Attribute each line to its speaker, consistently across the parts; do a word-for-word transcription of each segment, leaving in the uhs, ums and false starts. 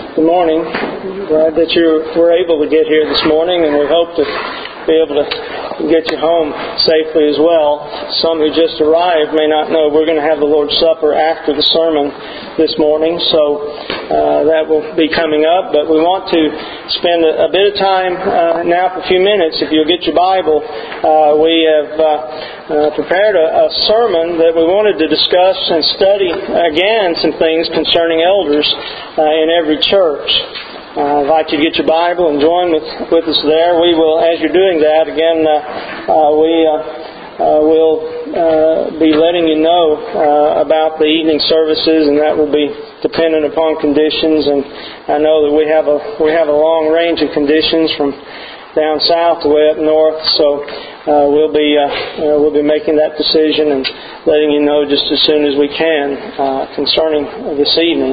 Speaker 1: Good morning. Glad that you were able to get here this morning, and we hope to be able to get you home safely as well. Some who just arrived may not know we're going to have the Lord's Supper after the sermon this morning, so uh, that will be coming up. But we want to spend a, a bit of time uh, now for a few minutes. If you'll get your Bible, uh, we have uh, uh, prepared a, a sermon that we wanted to discuss and study again some things concerning elders uh, in every church. Uh, I invite you to get your Bible and join with, with us there. We will, as you're doing that, again, uh, uh, we uh, uh, will uh, be letting you know uh, about the evening services, and that will be dependent upon conditions. And I know that we have a we have a long range of conditions from down south to way up north, so uh, we'll be uh, uh, we'll be making that decision and letting you know just as soon as we can uh, concerning this evening.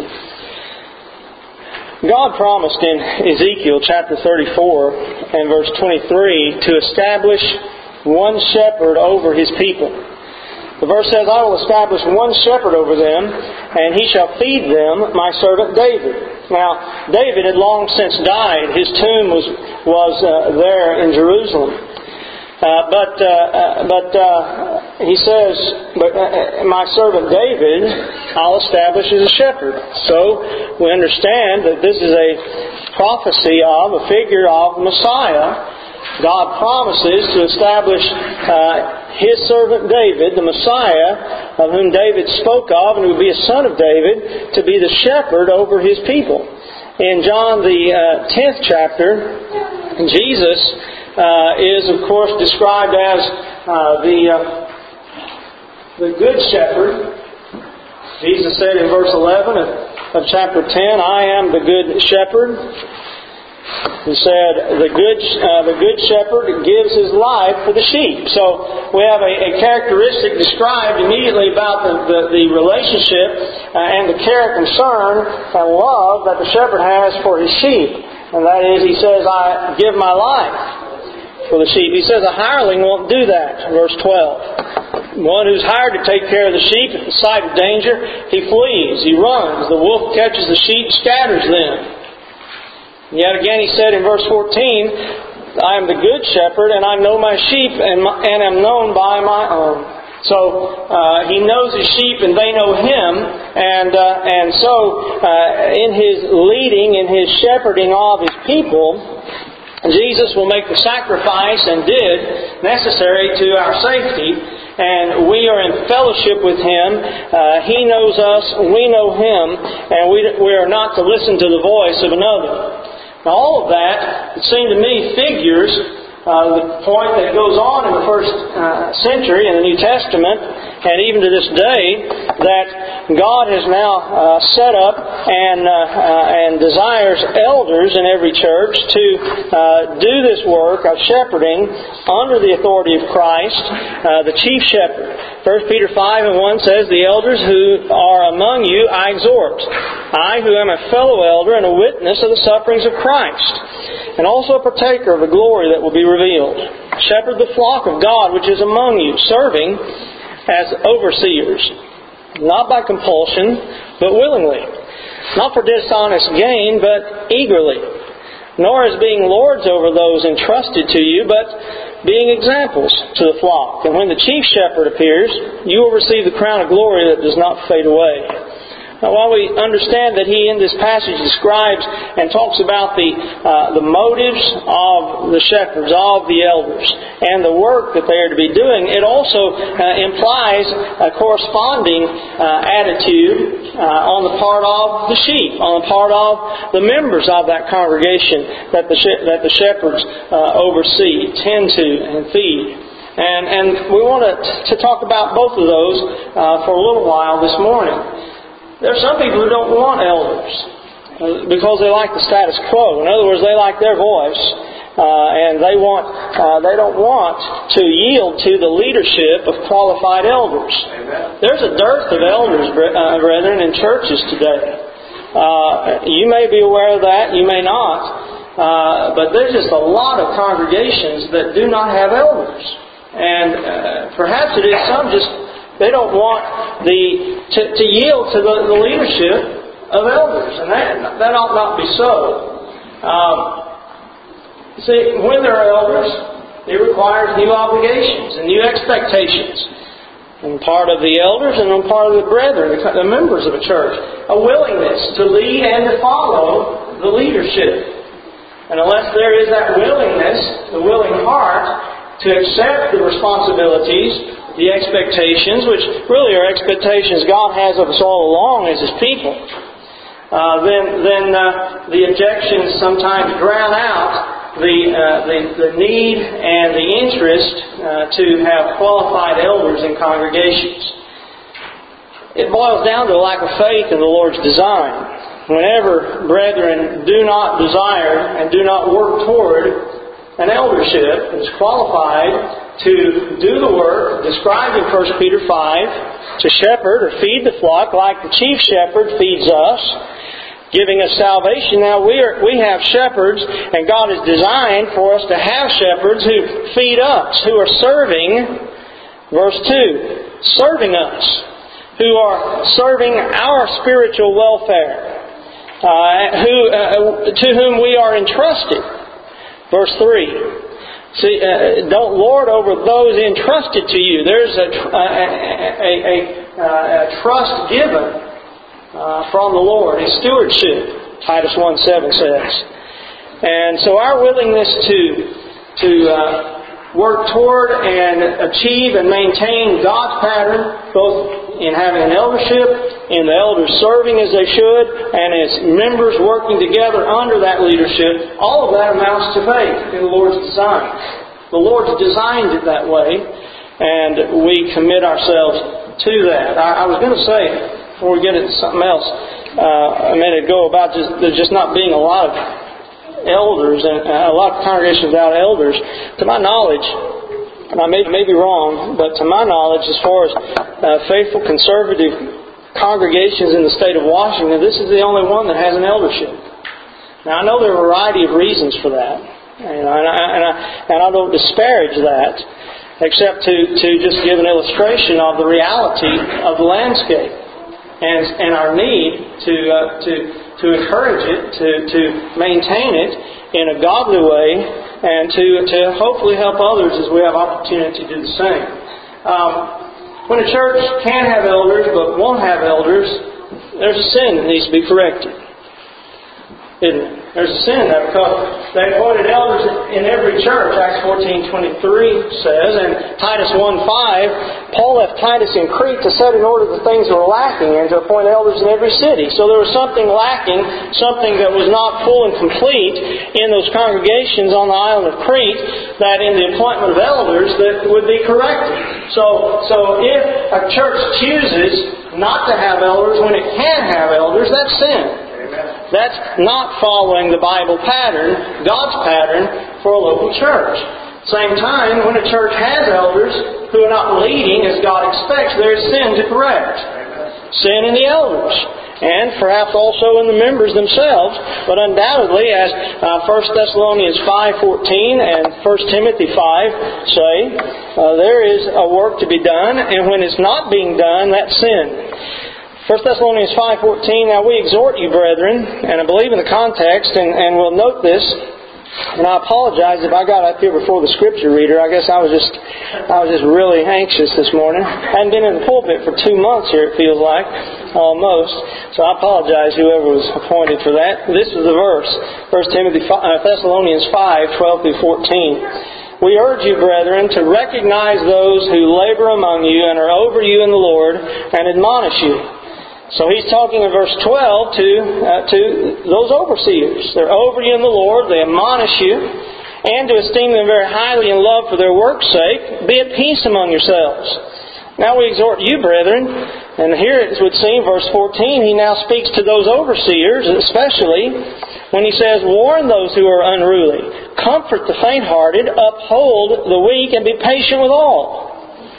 Speaker 1: God promised in Ezekiel chapter thirty-four and verse twenty-three to establish one shepherd over His people. The verse says, I will establish one shepherd over them, and he shall feed them, my servant David. Now, David had long since died. His tomb was, was uh, there in Jerusalem. Uh, but uh, but uh, he says, but uh, my servant David, I'll establish as a shepherd. So we understand that this is a prophecy of, a figure of Messiah. God promises to establish uh, His servant David, the Messiah, of whom David spoke of, and who would be a son of David, to be the shepherd over His people. In John the uh, tenth chapter, Jesus Uh, is, of course, described as uh, the uh, the Good Shepherd. Jesus said in verse eleven of, of chapter ten, I am the Good Shepherd. He said, the Good uh, the Good Shepherd gives His life for the sheep. So we have a, a characteristic described immediately about the, the, the relationship uh, and the care, concern, and love that the shepherd has for his sheep. And that is, he says, I give my life for the sheep. He says a hireling won't do that. Verse twelve. One who's hired to take care of the sheep, at the sight of danger, he flees, he runs. The wolf catches the sheep, scatters them. Yet again he said in verse fourteen, I am the good shepherd, and I know my sheep, and, my, and am known by my own. So uh, He knows His sheep, and they know Him, and uh, and so uh, in His leading, in His shepherding of His people, Jesus will make the sacrifice, and did, necessary to our safety, and we are in fellowship with Him. Uh, he knows us, we know Him, and we, we are not to listen to the voice of another. Now all of that, it seemed to me, figures uh, the point that goes on in the first uh, century in the New Testament, and even to this day, that God has now uh, set up and uh, uh, and desires elders in every church to uh, do this work of shepherding under the authority of Christ, uh, the chief shepherd. First Peter five and one says, the elders who are among you I exhort, I who am a fellow elder and a witness of the sufferings of Christ, and also a partaker of the glory that will be revealed. Shepherd the flock of God which is among you, serving as overseers, not by compulsion, but willingly, not for dishonest gain, but eagerly, nor as being lords over those entrusted to you, but being examples to the flock. And when the chief shepherd appears, you will receive the crown of glory that does not fade away. Now, while we understand that he in this passage describes and talks about the uh, the motives of the shepherds, of the elders, and the work that they are to be doing, it also uh, implies a corresponding uh, attitude uh, on the part of the sheep, on the part of the members of that congregation that the she- that the shepherds uh, oversee, tend to, and feed. And and we want to, to talk about both of those uh, for a little while this morning. There are some people who don't want elders because they like the status quo. In other words, they like their voice, uh, and they want uh, they don't want to yield to the leadership of qualified elders. Amen. There's a dearth of elders, uh, brethren, in churches today. Uh, you may be aware of that, you may not, uh, but there's just a lot of congregations that do not have elders, and uh, perhaps it is some just. They don't want the to, to yield to the, the leadership of elders, and that, that ought not be so. Um, see, when there are elders, it requires new obligations and new expectations on the part of the elders and on the part of the brethren, the members of a church. A willingness to lead and to follow the leadership. And unless there is that willingness, the willing heart to accept the responsibilities, the expectations, which really are expectations God has of us all along as His people, uh, then then uh, the objections sometimes drown out the uh, the, the need and the interest uh, to have qualified elders in congregations. It boils down to a lack of faith in the Lord's design. Whenever brethren do not desire and do not work toward an eldership that is qualified to do the work described in First Peter five, to shepherd or feed the flock like the chief shepherd feeds us, giving us salvation. Now we are we have shepherds, and God has designed for us to have shepherds who feed us, who are serving, verse two, serving us, who are serving our spiritual welfare. Uh, who, uh, to whom we are entrusted. Verse three. See, uh, don't lord over those entrusted to you. There's a, a, a, a, a trust given uh, from the Lord, a stewardship, Titus one seven says. And so our willingness to, to uh, work toward and achieve and maintain God's pattern, both in having an eldership, in the elders serving as they should, and as members working together under that leadership, all of that amounts to faith in the Lord's design. The Lord's designed it that way, and we commit ourselves to that. I, I was going to say, before we get into something else, uh, a minute ago about just, there just not being a lot of elders, and a lot of congregations without elders. To my knowledge, and I may, may be wrong, but to my knowledge, as far as uh, faithful conservative congregations in the state of Washington, this is the only one that has an eldership. Now, I know there are a variety of reasons for that, and I, and I, and I don't disparage that, except to, to just give an illustration of the reality of the landscape and, and our need to uh, to to encourage it, to, to maintain it in a godly way, and to, to hopefully help others as we have opportunity to do the same. Um, when a church can have elders but won't have elders, there's a sin that needs to be corrected. Isn't it? There's a sin there because they appointed elders in every church, Acts fourteen twenty-three says, and Titus one five, Paul left Titus in Crete to set in order the things that were lacking and to appoint elders in every city. So there was something lacking, something that was not full and complete in those congregations on the island of Crete, that in the appointment of elders that would be corrected. So, so if a church chooses not to have elders when it can have elders, that's sin. That's not following the Bible pattern, God's pattern for a local church. Same time, when a church has elders who are not leading as God expects, there is sin to correct. Sin in the elders. And perhaps also in the members themselves. But undoubtedly, as uh, First Thessalonians five fourteen and First Timothy five say, uh, there is a work to be done, and when it's not being done, that's sin. First Thessalonians five fourteen, now we exhort you, brethren, and I believe in the context, and, and we'll note this, and I apologize if I got up here before the Scripture reader. I guess I was just I was just really anxious this morning. I hadn't been in the pulpit for two months here, it feels like, almost. So I apologize, whoever was appointed for that. This is the verse, First Timothy, uh, Thessalonians five twelve through fourteen. We urge you, brethren, to recognize those who labor among you and are over you in the Lord and admonish you. So he's talking in verse twelve to uh, to those overseers. They're over you in the Lord, they admonish you, and to esteem them very highly in love for their work's sake. Be at peace among yourselves. Now we exhort you, brethren, and here it would seem, verse fourteen, he now speaks to those overseers, especially when he says, warn those who are unruly, comfort the faint-hearted, uphold the weak, and be patient with all.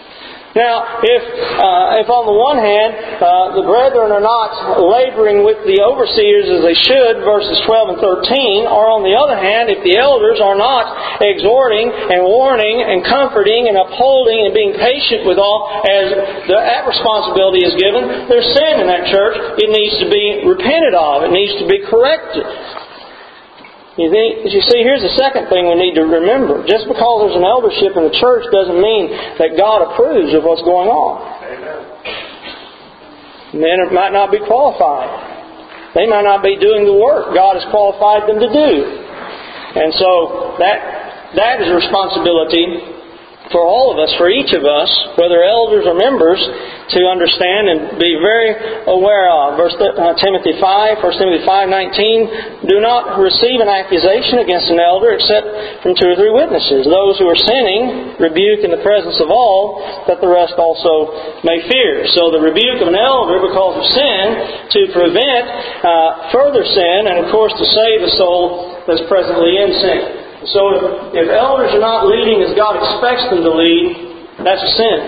Speaker 1: Now, if uh, if on the one hand, uh, the brethren are not laboring with the overseers as they should, verses twelve and thirteen, or on the other hand, if the elders are not exhorting and warning and comforting and upholding and being patient with all as the, that responsibility is given. There's sin in that church. It needs to be repented of. It needs to be corrected. You, think, you see, here's the second thing we need to remember. Just because there's an eldership in the church doesn't mean that God approves of what's going on. Men might not be qualified. They might not be doing the work God has qualified them to do. And so that that is a responsibility for all of us, for each of us, whether elders or members, to understand and be very aware of. Verse Timothy five, First Timothy five nineteen, do not receive an accusation against an elder except from two or three witnesses. Those who are sinning, rebuke in the presence of all, that the rest also may fear. So the rebuke of an elder because of sin, to prevent uh, further sin, and of course to save the soul that's presently in sin. So if, if elders are not leading as God expects them to lead, that's a sin.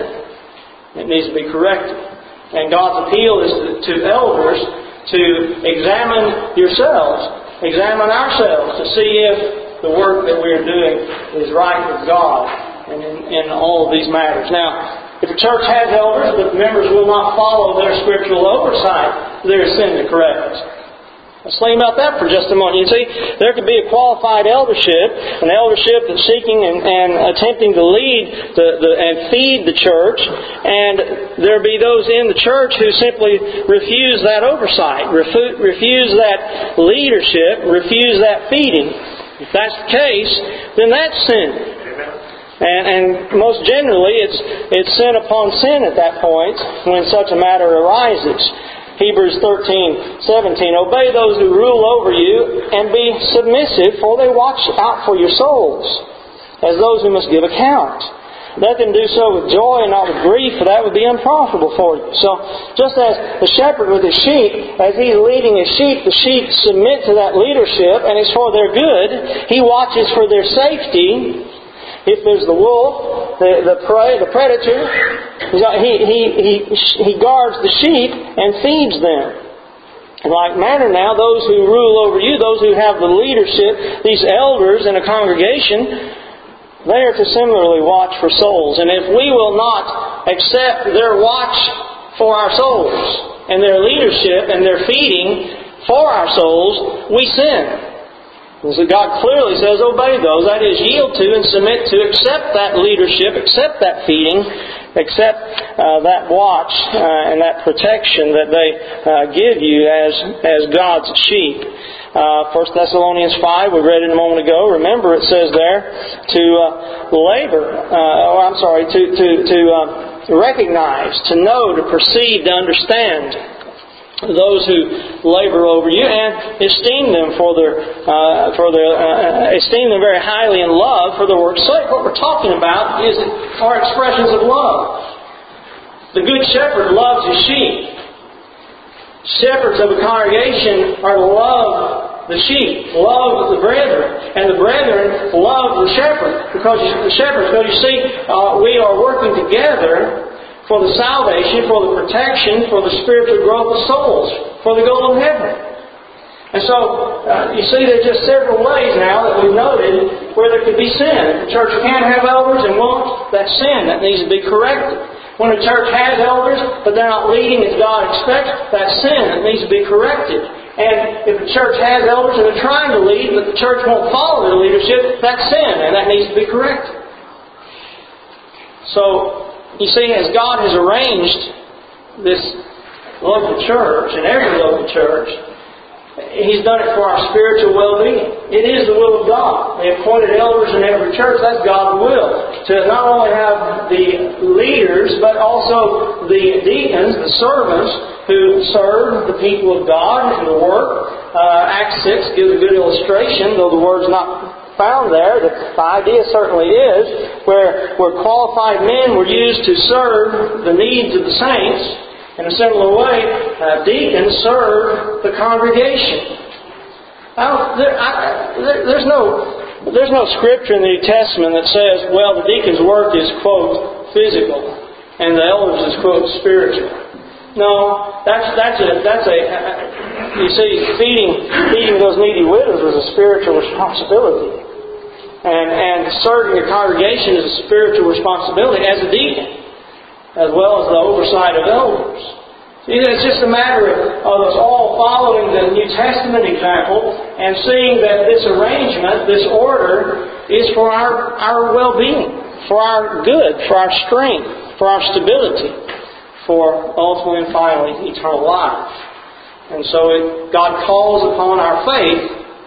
Speaker 1: It needs to be corrected. And God's appeal is to, to elders to examine yourselves, examine ourselves to see if the work that we are doing is right with God and in, in all of these matters. Now, if a church has elders but the members will not follow their scriptural oversight, there is sin to correct. Let's think about that for just a moment. You see, there could be a qualified eldership, an eldership that's seeking and, and attempting to lead the, the, and feed the church, and there be those in the church who simply refuse that oversight, refu- refuse that leadership, refuse that feeding. If that's the case, then that's sin. And, and most generally, it's it's sin upon sin at that point when such a matter arises. Hebrews thirteen seventeen, obey those who rule over you and be submissive, for they watch out for your souls, as those who must give account. Let them do so with joy and not with grief, for that would be unprofitable for you. So, just as the shepherd with his sheep, as he's leading his sheep, the sheep submit to that leadership, and it's for their good. He watches for their safety. If there's the wolf, the, the prey, the predator, he, he, he, he guards the sheep and feeds them. In like manner now, those who rule over you, those who have the leadership, these elders in a congregation, they are to similarly watch for souls. And if we will not accept their watch for our souls, and their leadership and their feeding for our souls, we sin. And so God clearly says, obey those. That is, yield to and submit to, accept that leadership, accept that feeding, accept uh, that watch uh, and that protection that they uh, give you as as God's sheep. Uh, First Thessalonians five, we read it a moment ago. Remember, it says there to uh, labor. Uh, oh, I'm sorry, to to to uh, recognize, to know, to perceive, to understand those who labor over you, and esteem them for their, uh, for their, uh, esteem them very highly in love for their work's sake. What we're talking about is our expressions of love. The good shepherd loves his sheep. Shepherds of a congregation are to love the sheep, love the brethren, and the brethren love the shepherd because the shepherds. Because you see, uh, we are working together for the salvation, for the protection, for the spiritual growth of souls, for the goal of heaven. And so, uh, you see, there's just several ways now that we've noted where there could be sin. If the church can have elders and won't, that's sin. That needs to be corrected. When a church has elders, but they're not leading as God expects, that's sin. That needs to be corrected. And if the church has elders and they're trying to lead, but the church won't follow their leadership, that's sin, and that needs to be corrected. So, you see, as God has arranged this local church and every local church, He's done it for our spiritual well-being. It is the will of God. They appointed elders in every church. That's God's will. To not only have the leaders, but also the deacons, the servants, who serve the people of God in the work. Uh, Acts six gives a good illustration, though the word's not found there. The idea certainly is where, where qualified men were used to serve the needs of the saints. In a similar way, uh, deacons serve the congregation. I don't, there, I, there, there's no there's no scripture in the New Testament that says, well, the deacon's work is, quote, physical, and the elders is, quote, spiritual. No, that's that's a that's a you see, feeding feeding those needy widows was a spiritual responsibility. And, and serving the congregation is a spiritual responsibility as a deacon, as well as the oversight of elders. See, it's just a matter of, of us all following the New Testament example and seeing that this arrangement, this order, is for our, our well-being, for our good, for our strength, for our stability, for ultimately and finally eternal life. And so it, God calls upon our faith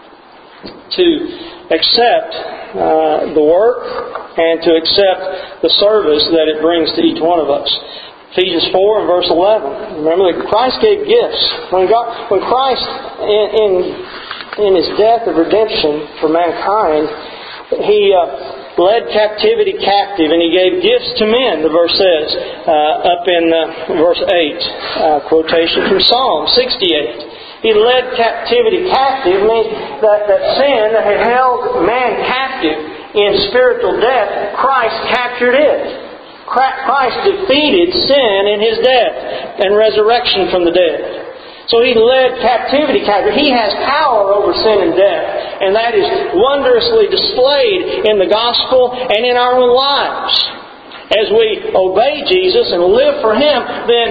Speaker 1: to accept uh, the work and to accept the service that it brings to each one of us. Ephesians four and verse eleven. Remember that Christ gave gifts. When God, when Christ, in, in, in His death of redemption for mankind, He uh, led captivity captive, and He gave gifts to men, the verse says, uh, up in uh, verse eight, uh, quotation from Psalm sixty-eight. He led captivity captive, means that, that sin that had held man captive in spiritual death, Christ captured it. Christ defeated sin in His death and resurrection from the dead. So He led captivity captive. He has power over sin and death. And that is wondrously displayed in the gospel and in our own lives. As we obey Jesus and live for Him, then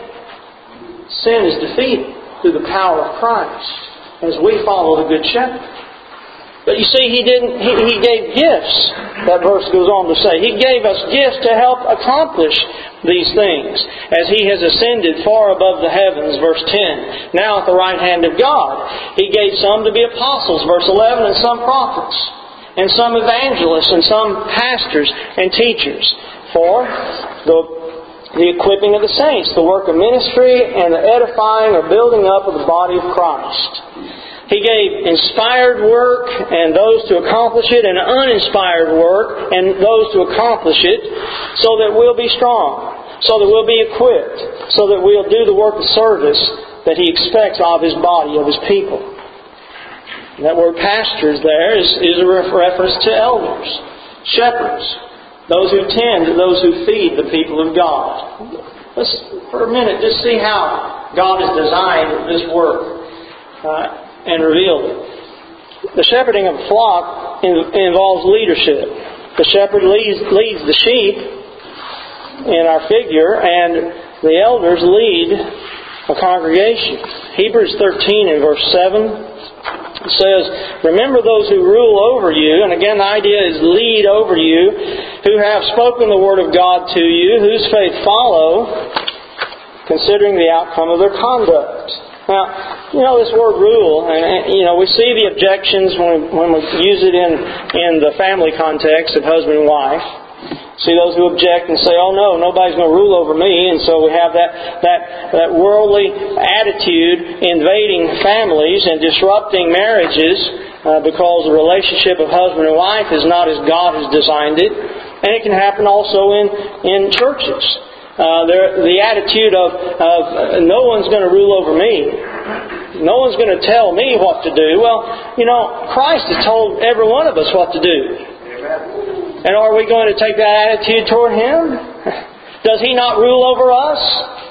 Speaker 1: sin is defeated through the power of Christ as we follow the Good Shepherd. But you see, He didn't. He, he gave gifts. That verse goes on to say, He gave us gifts to help accomplish these things, as He has ascended far above the heavens, verse ten. Now at the right hand of God. He gave some to be apostles, verse eleven, and some prophets, and some evangelists, and some pastors and teachers, for the the equipping of the saints, the work of ministry, and the edifying or building up of the body of Christ. He gave inspired work and those to accomplish it, and uninspired work and those to accomplish it, so that we'll be strong, so that we'll be equipped, so that we'll do the work of service that He expects of His body, of His people. And that word pastors there is, is a reference to elders, shepherds, those who tend, those who feed the people of God. Let's, for a minute, just see how God has designed this work. Uh, and revealed it. The shepherding of a flock involves leadership. The shepherd leads, leads the sheep in our figure, and the elders lead a congregation. Hebrews thirteen and verse seven says, "Remember those who rule over you," and again the idea is lead over you, "who have spoken the word of God to you, whose faith follow, considering the outcome of their conduct." Now, you know, this word rule, and, you know, we see the objections when we, when we use it in, in the family context of husband and wife. See those who object and say, oh no, nobody's going to rule over me. And so we have that, that, that worldly attitude invading families and disrupting marriages uh, because the relationship of husband and wife is not as God has designed it. And it can happen also in, in churches. Uh, the attitude of, of no one's going to rule over me. No one's going to tell me what to do. Well, you know, Christ has told every one of us what to do. And are we going to take that attitude toward Him? Does He not rule over us?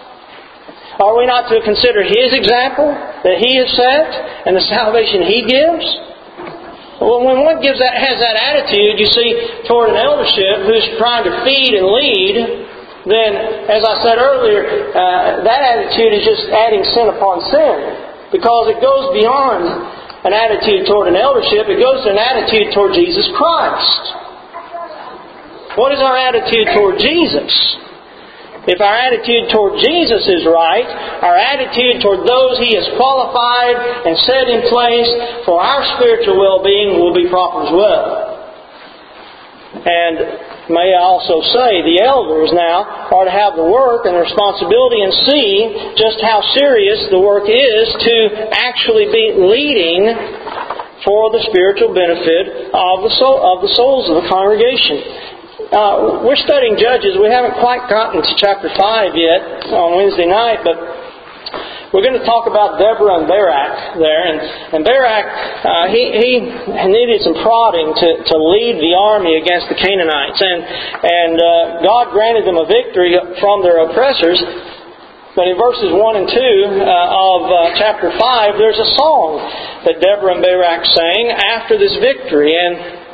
Speaker 1: Are we not to consider His example that He has set and the salvation He gives? Well, when one gives that, has that attitude, you see, toward an eldership who's trying to feed and lead, then, as I said earlier, uh, that attitude is just adding sin upon sin. Because it goes beyond an attitude toward an eldership. It goes to an attitude toward Jesus Christ. What is our attitude toward Jesus? If our attitude toward Jesus is right, our attitude toward those He has qualified and set in place for our spiritual well-being will be proper as well. And may I also say, the elders now are to have the work and the responsibility and see just how serious the work is to actually be leading for the spiritual benefit of the soul, of the souls of the congregation. Uh, we're studying Judges. We haven't quite gotten to chapter five yet on Wednesday night, but we're going to talk about Deborah and Barak there. And, and Barak, uh, he, he needed some prodding to, to lead the army against the Canaanites. And, and uh, God granted them a victory from their oppressors. But in verses one and two uh, of uh, chapter five, there's a song that Deborah and Barak sang after this victory. And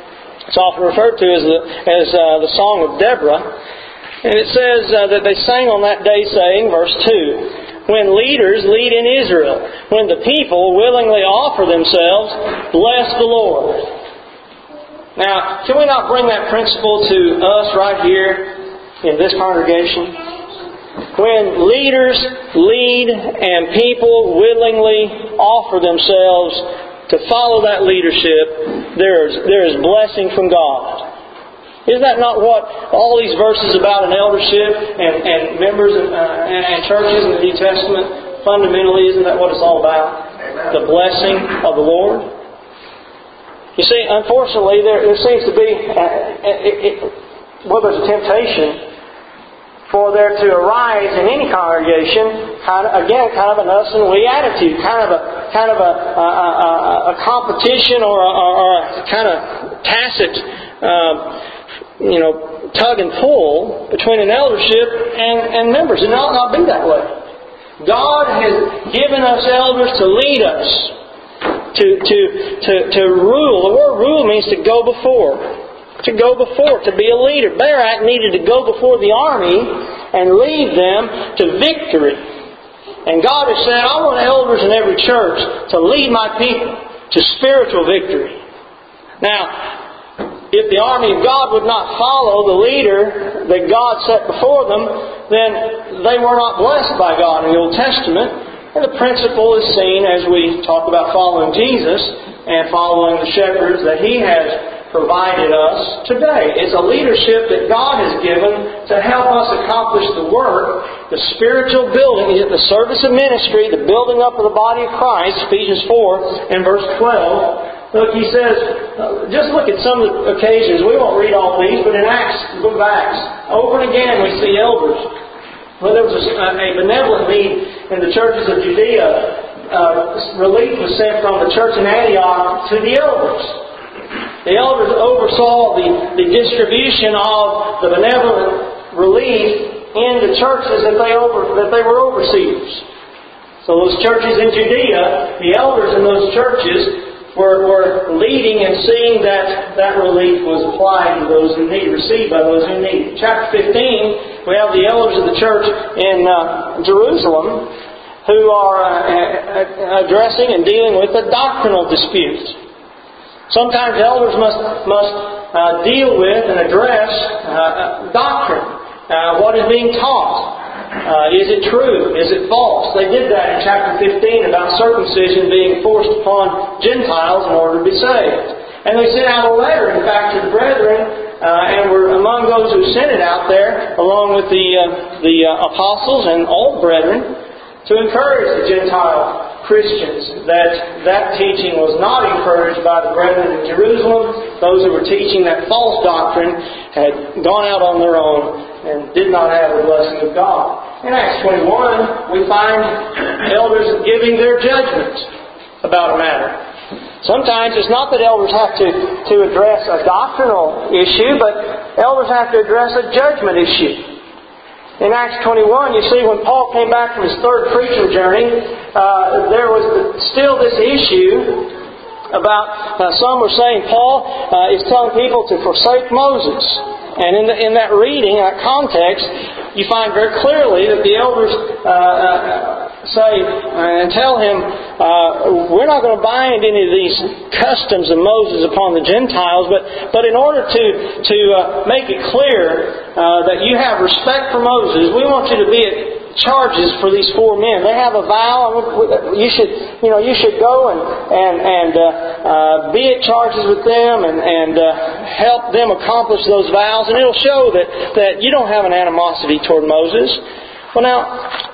Speaker 1: It's often referred to as the, as, uh, the Song of Deborah. And it says uh, that they sang on that day saying, verse two, when leaders lead in Israel, when the people willingly offer themselves, bless the Lord. Now, can we not bring that principle to us right here in this congregation? When leaders lead and people willingly offer themselves to follow that leadership, there is, there is blessing from God. Isn't that not what all these verses about an eldership and, and members of, uh, and churches in the New Testament, fundamentally, isn't that what it's all about? Amen. The blessing of the Lord. You see, unfortunately, there, there seems to be, uh, it, it, well, there's a temptation for there to arise in any congregation, kind of, again, kind of an us and we attitude, kind of a kind of a, a, a, a competition or a, or a kind of tacit, uh, you know, tug and pull between an eldership and, and members. It ought not be that way. God has given us elders to lead us, to to to to rule. The word rule means to go before. To go before, to be a leader. Barak needed to go before the army and lead them to victory. And God has said, I want elders in every church to lead my people to spiritual victory. Now, if the army of God would not follow the leader that God set before them, then they were not blessed by God in the Old Testament. And the principle is seen as we talk about following Jesus and following the shepherds that He has provided us today. It's a leadership that God has given to help us accomplish the work, the spiritual building, the service of ministry, the building up of the body of Christ, Ephesians four and verse twelve. Look, he says, just look at some of the occasions. We won't read all these, but in Acts, the book of Acts, over and again we see elders. Well, there was a, a benevolent need in the churches of Judea. Uh, relief was sent from the church in Antioch to the elders. The elders oversaw the, the distribution of the benevolent relief in the churches that they over that they were overseers. So those churches in Judea, the elders in those churches were, were leading and seeing that that relief was applied to those who need, received by those who need. Chapter fifteen, we have the elders of the church in uh, Jerusalem who are uh, addressing and dealing with a doctrinal dispute. Sometimes elders must must uh, deal with and address uh, doctrine. Uh, what is being taught? Uh, is it true? Is it false? They did that in chapter fifteen about circumcision being forced upon Gentiles in order to be saved. And they sent out a letter, in fact, to the brethren, uh, and were among those who sent it out there, along with the uh, the uh, apostles and all the brethren, to encourage the Gentile Christians that that teaching was not encouraged by the brethren in Jerusalem. Those who were teaching that false doctrine had gone out on their own and did not have the blessing of God. In Acts twenty-one, we find elders giving their judgment about a matter. Sometimes it's not that elders have to, to address a doctrinal issue, but elders have to address a judgment issue. In Acts twenty-one, you see, when Paul came back from his third preaching journey, uh, there was still this issue about, uh, some were saying Paul uh, is telling people to forsake Moses. And in, the, in that reading, that context, you find very clearly that the elders uh, uh, say and tell him, uh, we're not going to bind any of these customs of Moses upon the Gentiles, but, but in order to, to uh, make it clear uh, that you have respect for Moses, we want you to be at charges for these four men. They have a vow. You should, you know, you should go and and and uh, uh, be at charges with them and and uh, help them accomplish those vows, and it'll show that that you don't have an animosity toward Moses. Well, now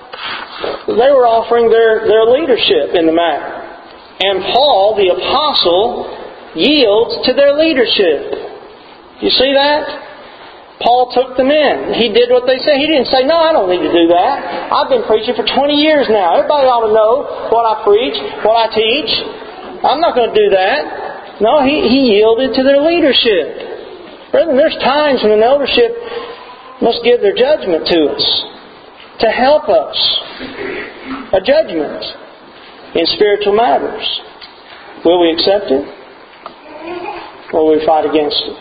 Speaker 1: they were offering their their leadership in the matter, and Paul, the apostle, yields to their leadership. You see that? Paul took them in. He did what they said. He didn't say, no, I don't need to do that. I've been preaching for twenty years now. Everybody ought to know what I preach, what I teach. I'm not going to do that. No, he, he yielded to their leadership. Brethren, there's times when an eldership must give their judgment to us, to help us. A judgment in spiritual matters. Will we accept it? or will we fight against it?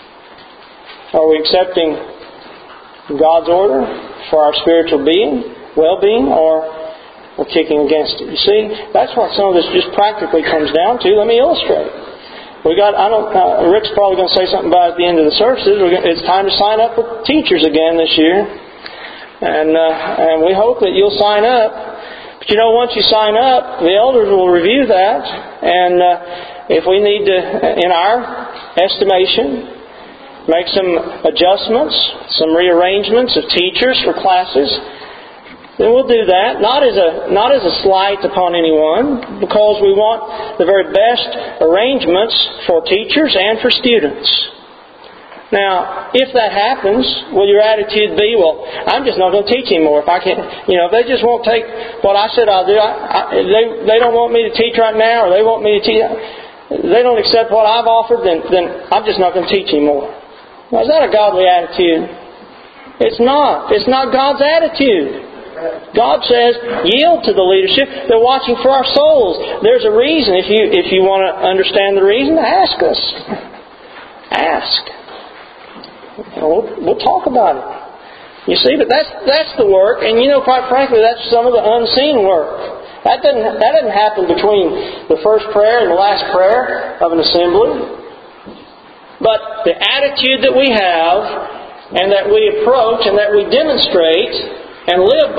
Speaker 1: Are we accepting God's order for our spiritual being, well-being, or we're kicking against it? You see, that's what some of this just practically comes down to. Let me illustrate. We got. I don't. Uh, Rick's probably going to say something about it at the end of the services. We're gonna, it's time to sign up for teachers again this year, and uh, and we hope that you'll sign up. But you know, once you sign up, the elders will review that, and uh, if we need to, in our estimation, make some adjustments, some rearrangements of teachers for classes, then we'll do that. Not as a not as a slight upon anyone, because we want the very best arrangements for teachers and for students. Now, if that happens, will your attitude be, well, I'm just not going to teach anymore. If I can't, you know, if they just won't take what I said I'll do, I, I, they they don't want me to teach right now, or they want me to teach, they don't accept what I've offered, then then I'm just not going to teach anymore. Now, is that a godly attitude? It's not. It's not God's attitude. God says, yield to the leadership. They're watching for our souls. There's a reason. If you if you want to understand the reason, ask us. Ask. And we'll, we'll talk about it. You see, but that's that's the work. And you know, quite frankly, that's some of the unseen work. That doesn't that doesn't happen between the first prayer and the last prayer of an assembly. But the attitude that we have, and that we approach, and that we demonstrate and live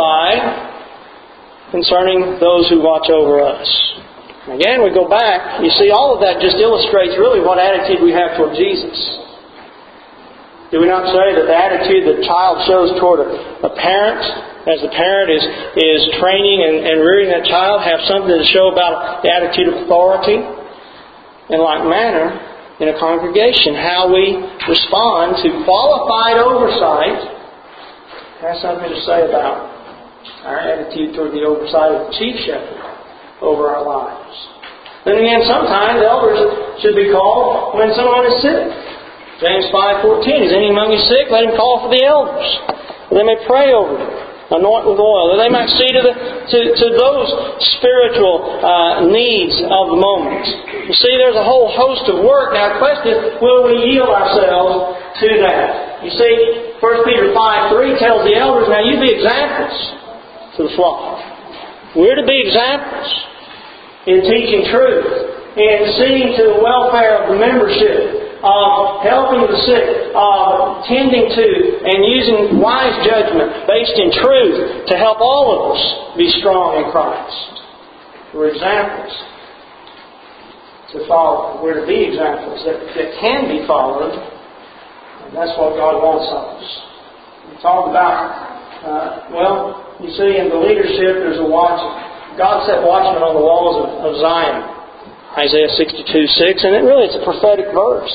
Speaker 1: by concerning those who watch over us. Again, we go back. You see, all of that just illustrates really what attitude we have toward Jesus. Do we not say that the attitude that a child shows toward a, a parent, as the parent is, is training and, and rearing that child, have something to show about the attitude of authority? In like manner, in a congregation, how we respond to qualified oversight has something to say about our attitude toward the oversight of the chief shepherd over our lives. Then again, sometimes elders should be called when someone is sick. James five fourteen, is any among you sick? Let him call for the elders. They may pray over them, anoint with oil, that they might see to the to, to those spiritual uh, needs of the moment. You see, there's a whole host of work. Now the question is, will we yield ourselves to that? You see, First Peter five three tells the elders, now you be examples to the flock. We're to be examples in teaching truth, in seeing to the welfare of the membership, of helping the sick, of tending to and using wise judgment based in truth to help all of us be strong in Christ. We're examples to follow. We're to be examples that, that can be followed. And that's what God wants of us. We talk about, uh, well, you see, in the leadership there's a watch. God set watchmen on the walls of, of Zion. Isaiah sixty-two six, and it really it's a prophetic verse.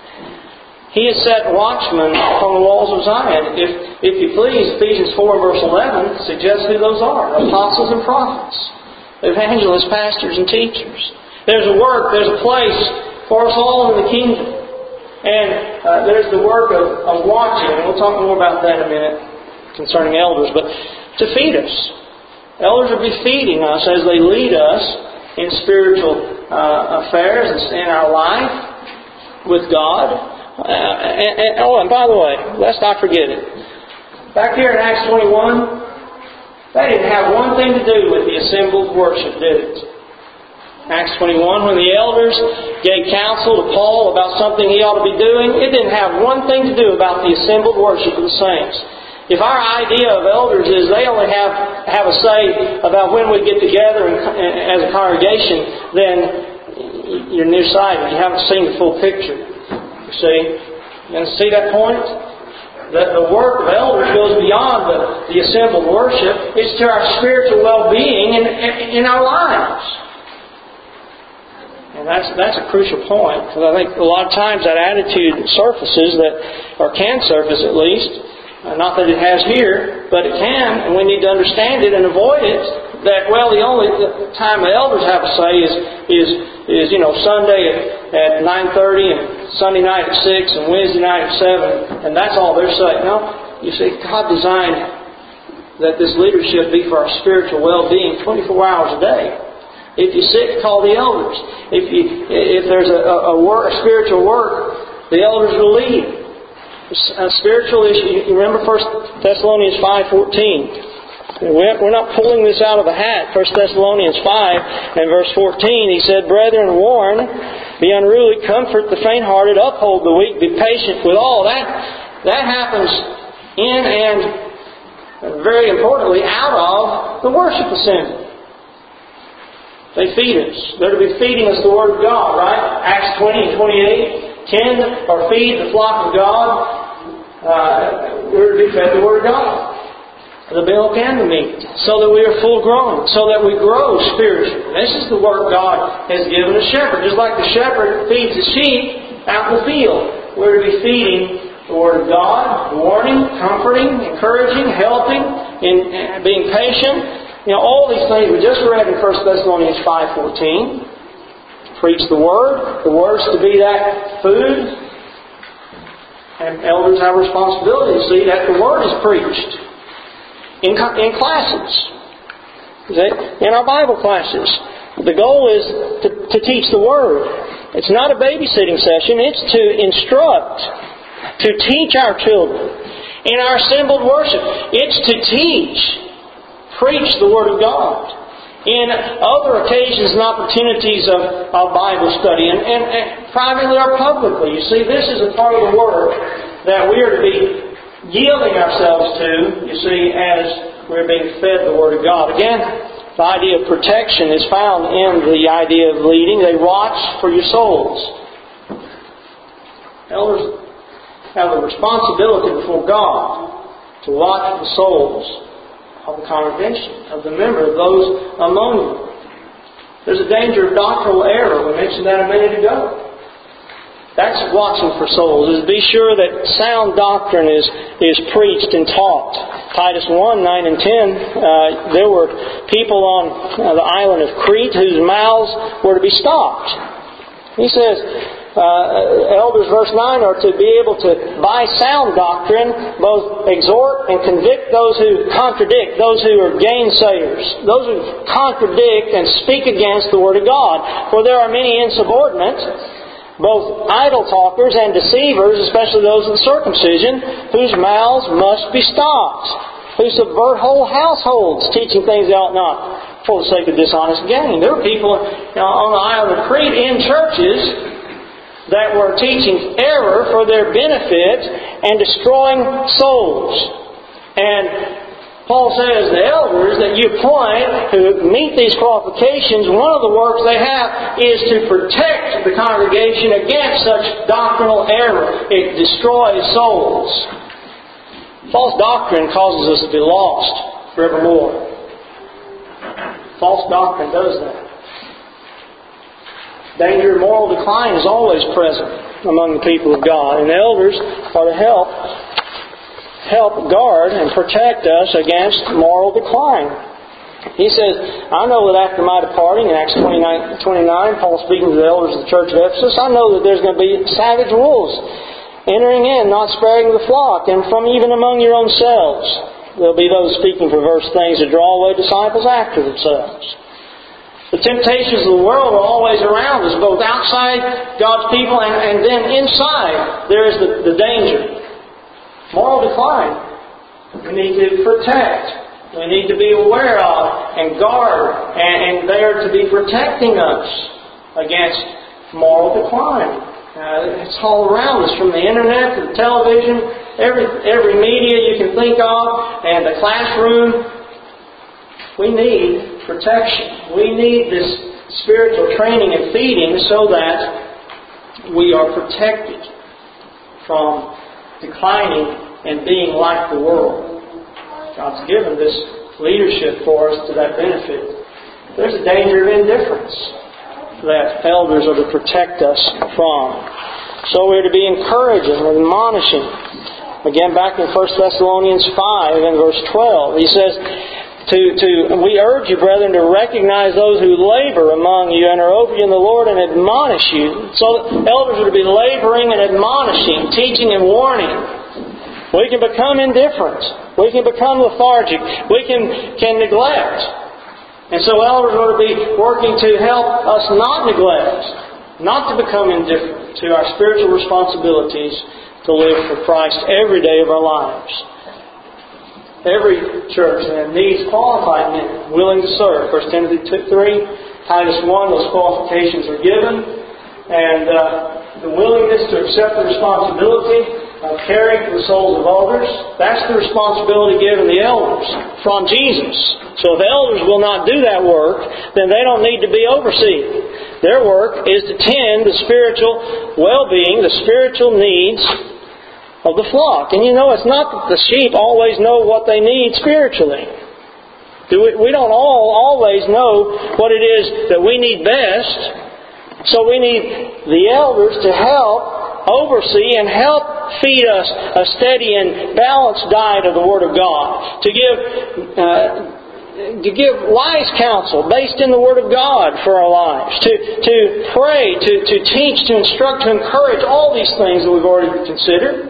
Speaker 1: He has set watchmen on the walls of Zion. If, if you please, Ephesians four verse eleven suggests who those are. Apostles and prophets. Evangelists, pastors, and teachers. There's a work, there's a place for us all in the kingdom. And uh, there's the work of, of watching. And we'll talk more about that in a minute concerning elders. But to feed us. Elders will be feeding us as they lead us in spiritual uh, affairs in our life with God. Uh, and, and, oh, and by the way, lest I forget it. Back here in Acts twenty-one, that didn't have one thing to do with the assembled worship, did it? Acts twenty-one, when the elders gave counsel to Paul about something he ought to be doing, it didn't have one thing to do about the assembled worship of the saints. If our idea of elders is they only have, have a say about when we get together in, as a congregation, then you're nearsighted. You haven't seen the full picture. See? You see that point? That the work of elders goes beyond the, the assembled worship. It's to our spiritual well-being in, in, in our lives. And that's that's a crucial point. Because I think a lot of times that attitude surfaces, that, or can surface at least, uh, not that it has here, but it can, and we need to understand it and avoid it. That, well, the only time the elders have a say is, is, is you know, Sunday at, at nine thirty and Sunday night at six and Wednesday night at seven, and that's all they're saying. No, you see, God designed that this leadership be for our spiritual well-being twenty-four hours a day. If you're sick, call the elders. If you, if there's a, a, a, work, a spiritual work, the elders will lead. A spiritual issue. You remember First Thessalonians five fourteen. We're not pulling this out of a hat. First Thessalonians five and verse fourteen, he said, "Brethren, warn, be unruly, comfort the faint-hearted, uphold the weak, be patient with all." That that happens in and, very importantly, out of the worship assembly. They feed us. They're to be feeding us the Word of God, right? Acts twenty and twenty-eight. Tend or feed the flock of God. Uh, we're to be fed the Word of God. The milk and the meat. So that we are full grown. So that we grow spiritually. This is the work God has given a shepherd. Just like the shepherd feeds the sheep out in the field. We're to be feeding the Word of God, warning, comforting, encouraging, helping, in being patient. You know, all these things we just read in First Thessalonians five fourteen. Preach the Word. The Word's to be that food. And elders have a responsibility to see that the Word is preached. In, in classes. In our Bible classes. The goal is to, to teach the Word. It's not a babysitting session. It's to instruct. To teach our children. In our assembled worship. It's to teach. Preach the Word of God. In other occasions and opportunities of, of Bible study, and, and, and privately or publicly. You see, this is a part of the work that we are to be yielding ourselves to, you see, as we're being fed the Word of God. Again, the idea of protection is found in the idea of leading. They watch for your souls. Elders have a responsibility before God to watch the souls of the congregation, of the member, of those among you. There's a danger of doctrinal error. We mentioned that a minute ago. That's watching for souls, is to be sure that sound doctrine is, is preached and taught. Titus one, nine and ten, uh, there were people on uh, the island of Crete whose mouths were to be stopped. He says, Uh, elders, verse nine, are to be able to, by sound doctrine, both exhort and convict those who contradict, those who are gainsayers, those who contradict and speak against the Word of God. For there are many insubordinate, both idle talkers and deceivers, especially those of the circumcision, whose mouths must be stopped, who subvert whole households, teaching things they ought not, for the sake of dishonest gain. There were people you know, on the island of Crete in churches that were teaching error for their benefit and destroying souls. And Paul says the elders that you appoint who meet these qualifications, one of the works they have is to protect the congregation against such doctrinal error. It destroys souls. False doctrine causes us to be lost forevermore. False doctrine does that. Danger of moral decline is always present among the people of God. And the elders are to help help guard and protect us against moral decline. He says, I know that after my departing, in Acts twenty-nine, Paul speaking to the elders of the church of Ephesus, I know that there's going to be savage wolves entering in, not sparing the flock, and from even among your own selves. There'll be those speaking perverse things to draw away disciples after themselves. The temptations of the world are always around us, both outside God's people and, and then inside there is the, the danger. Moral decline. We need to protect. We need to be aware of and guard. And, and they are to be protecting us against moral decline. Uh, it's all around us, from the internet to the television, every, every media you can think of, and the classroom. We need protection. We need this spiritual training and feeding so that we are protected from declining and being like the world. God's given this leadership for us to that benefit. There's a danger of indifference that elders are to protect us from. So we're to be encouraging and admonishing. Again, back in First Thessalonians five and verse twelve, he says, To, to, we urge you, brethren, to recognize those who labor among you and are over you in the Lord and admonish you. So elders are to be laboring and admonishing, teaching and warning. We can become indifferent. We can become lethargic. We can, can neglect. And so elders are to be working to help us not neglect, not to become indifferent to our spiritual responsibilities to live for Christ every day of our lives. Every church then needs qualified men willing to serve. First Timothy three, Titus one, those qualifications are given. And uh, the willingness to accept the responsibility of caring for the souls of elders, that's the responsibility given the elders from Jesus. So if elders will not do that work, then they don't need to be overseen. Their work is to tend the spiritual well-being, the spiritual needs of the flock. And you know, it's not that the sheep always know what they need spiritually. We don't all always know what it is that we need best. So we need the elders to help oversee and help feed us a steady and balanced diet of the Word of God. To give uh, to give wise counsel based in the Word of God for our lives. To to pray, to, to teach, to instruct, to encourage, all these things that we've already considered.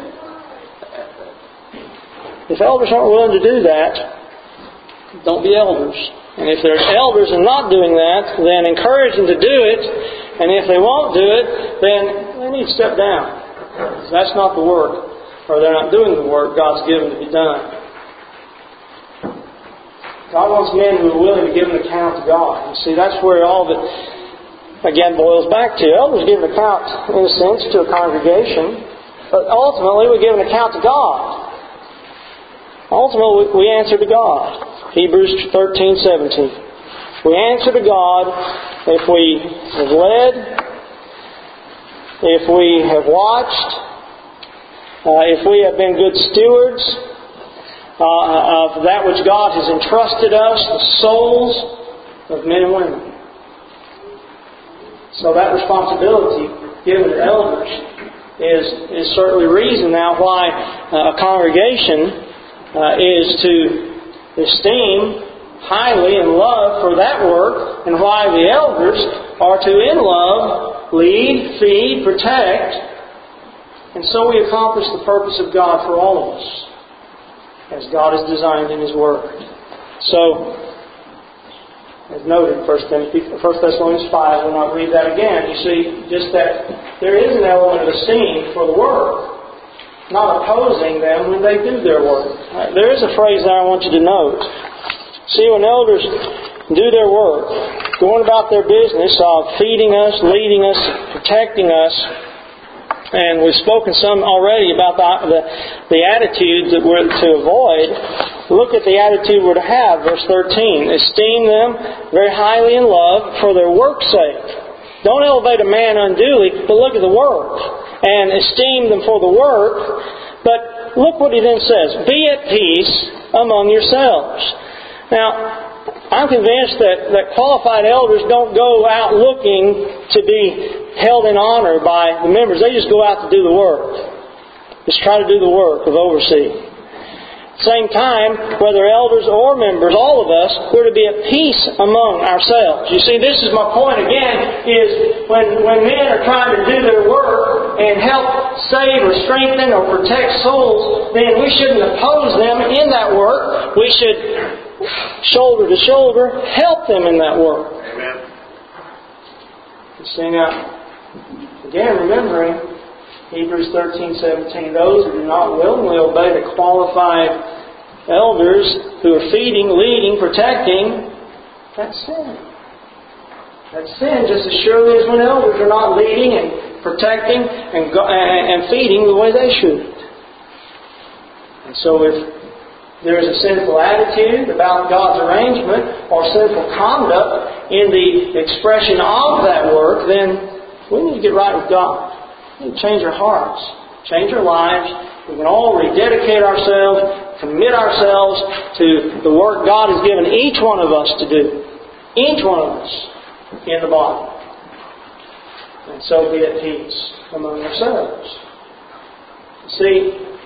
Speaker 1: If elders aren't willing to do that, don't be elders. And if there's elders and not doing that, then encourage them to do it. And if they won't do it, then they need to step down. That's not the work, or they're not doing the work God's given to be done. God wants men who are willing to give an account to God. You see, that's where all of it, again, boils back to. Elders give an account, in a sense, to a congregation. But ultimately, we give an account to God. Ultimately, we answer to God. Hebrews thirteen seventeen. We answer to God if we have led, if we have watched, uh, if we have been good stewards uh, of that which God has entrusted us, the souls of men and women. So that responsibility given to elders is, is certainly reason now why uh, a congregation uh, is to esteem highly and love for that work, and why the elders are to, in love, lead, feed, protect, and so we accomplish the purpose of God for all of us, as God has designed in His Word. So, as noted, First Thessalonians five, we'll not read that again. You see, just that there is an element of esteem for the work, not opposing them when they do their work. There is a phrase that I want you to note. See, when elders do their work, going about their business of feeding us, leading us, protecting us, and we've spoken some already about the, the, the attitudes that we're to avoid. Look at the attitude we're to have, verse thirteen. Esteem them very highly in love for their work's sake. Don't elevate a man unduly, but look at the work and esteem them for the work. But look what he then says. Be at peace among yourselves. Now, I'm convinced that, that qualified elders don't go out looking to be held in honor by the members. They just go out to do the work. Just try to do the work of overseeing. At the same time, whether elders or members, all of us, we're to be at peace among ourselves. You see, this is my point again, is when, when men are trying to do their work and help save or strengthen or protect souls, then we shouldn't oppose them in that work. We should, shoulder to shoulder, help them in that work.
Speaker 2: Amen.
Speaker 1: You see, now, again, remembering Hebrews thirteen seventeen, those who do not willingly obey the qualified elders who are feeding, leading, protecting, that's sin. That's sin just as surely as when elders are not leading and protecting and, and feeding the way they should. And so if there is a sinful attitude about God's arrangement or sinful conduct in the expression of that work, then we need to get right with God. We need to change our hearts, change our lives. We can all rededicate ourselves, commit ourselves to the work God has given each one of us to do. Each one of us in the body. And so be at peace among ourselves. See,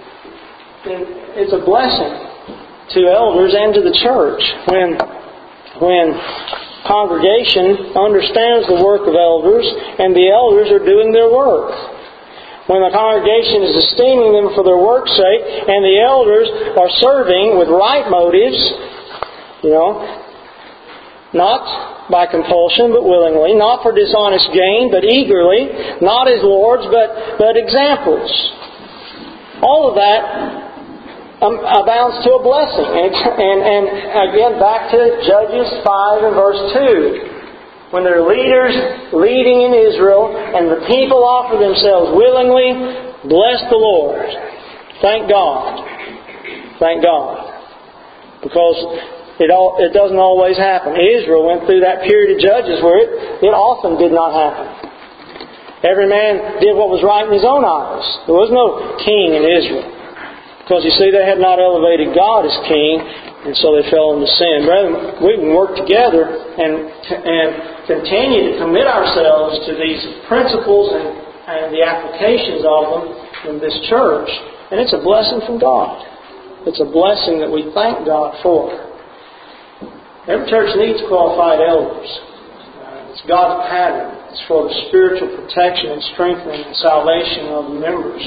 Speaker 1: it's a blessing to elders and to the church when when congregation understands the work of elders and the elders are doing their work. When the congregation is esteeming them for their work's sake and the elders are serving with right motives, you know, not by compulsion, but willingly, not for dishonest gain, but eagerly, not as lords, but, but examples. All of that um, abounds to a blessing. And, and, and again, back to Judges five and verse two. When there are leaders leading in Israel, and the people offer themselves willingly, bless the Lord. Thank God. Thank God. Because it all, it doesn't always happen. Israel went through that period of Judges where it, it often did not happen. Every man did what was right in his own eyes. There was no king in Israel. Because you see, they had not elevated God as king, and so they fell into sin. Brethren, we can work together and and continue to commit ourselves to these principles and, and the applications of them in this church, and it's a blessing from God. It's a blessing that we thank God for. Every church needs qualified elders. Uh, it's God's pattern. It's for the spiritual protection and strengthening and salvation of the members.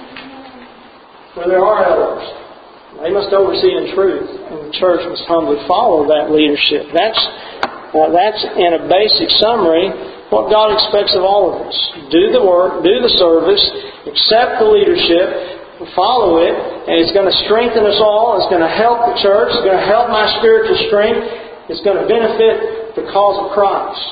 Speaker 1: Where there are elders, they must oversee in truth, and the church must humbly follow that leadership. That's uh, that's in a basic summary what God expects of all of us. Do the work, do the service, accept the leadership, follow it, and it's going to strengthen us all. It's going to help the church. It's going to help my spiritual strength. It's going to benefit the cause of Christ.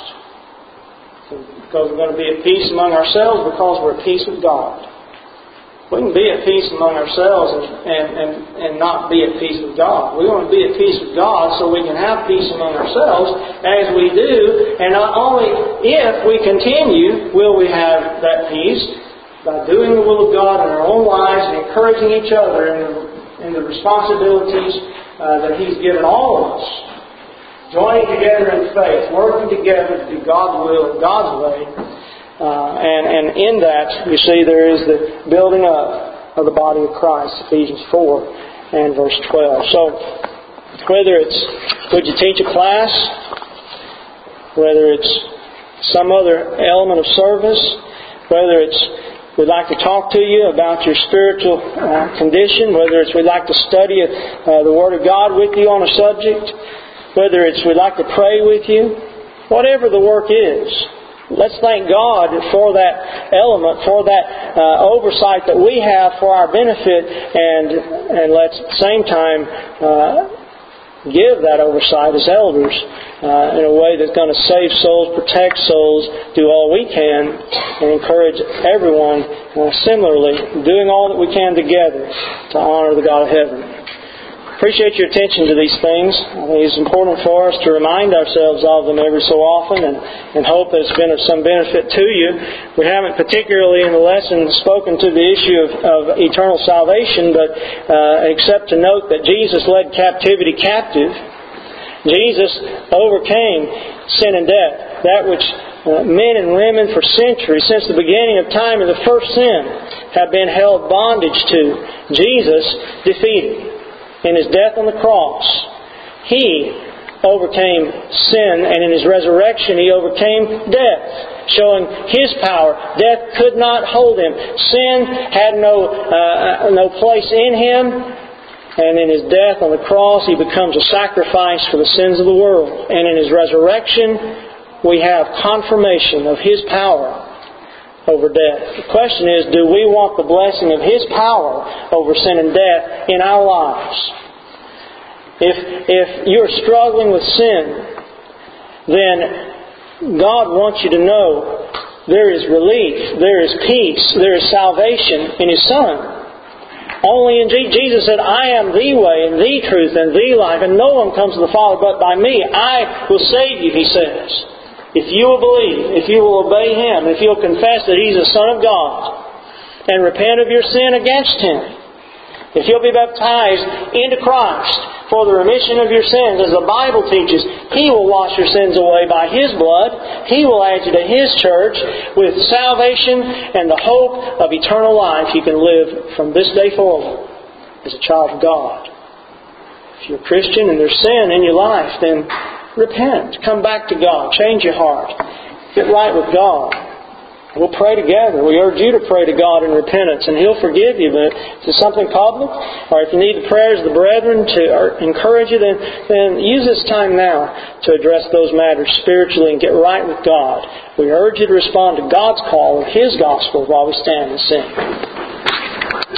Speaker 1: Because we're going to be at peace among ourselves because we're at peace with God. We can be at peace among ourselves and, and, and, and not be at peace with God. We want to be at peace with God so we can have peace among ourselves as we do. And not only if we continue will we have that peace, by doing the will of God in our own lives and encouraging each other in the, in the responsibilities uh, that He's given all of us. Joining together in faith, working together to do God's will, God's way. Uh, and, and in that, you see, there is the building up of the body of Christ, Ephesians four and verse twelve. So, whether it's, would you teach a class, whether it's some other element of service, whether it's we'd like to talk to you about your spiritual uh, condition, whether it's we'd like to study uh, the Word of God with you on a subject, whether it's we'd like to pray with you, whatever the work is, let's thank God for that element, for that uh, oversight that we have for our benefit, and and let's at the same time uh, give that oversight as elders uh, in a way that's going to save souls, protect souls, do all we can, and encourage everyone uh, similarly, doing all that we can together to honor the God of heaven. Appreciate your attention to these things. I think it's important for us to remind ourselves of them every so often and, and hope that it's been of some benefit to you. We haven't particularly in the lesson spoken to the issue of, of eternal salvation, but uh, except to note that Jesus led captivity captive. Jesus overcame sin and death, that which uh, men and women for centuries, since the beginning of time and the first sin, have been held bondage to. Jesus defeated. In His death on the cross, He overcame sin, and in His resurrection He overcame death, showing His power. Death could not hold Him. Sin had no uh, no place in Him, and in His death on the cross He becomes a sacrifice for the sins of the world. And in His resurrection we have confirmation of His power over death. The question is, do we want the blessing of His power over sin and death in our lives? If if you're struggling with sin, then God wants you to know there is relief, there is peace, there is salvation in His Son. Only in Jesus, Jesus said, I am the way and the truth and the life, and no one comes to the Father but by me. I will save you, He says. If you will believe, if you will obey Him, if you'll confess that He's the Son of God and repent of your sin against Him, if you'll be baptized into Christ for the remission of your sins, as the Bible teaches, He will wash your sins away by His blood. He will add you to His church with salvation and the hope of eternal life you can live from this day forward as a child of God. If you're a Christian and there's sin in your life, then repent. Come back to God. Change your heart. Get right with God. we'll pray together. We urge you to pray to God in repentance, and He'll forgive you. But if it's something public, or if you need the prayers of the brethren to encourage you, then, then use this time now to address those matters spiritually and get right with God. We urge you to respond to God's call of His gospel while we stand and sing.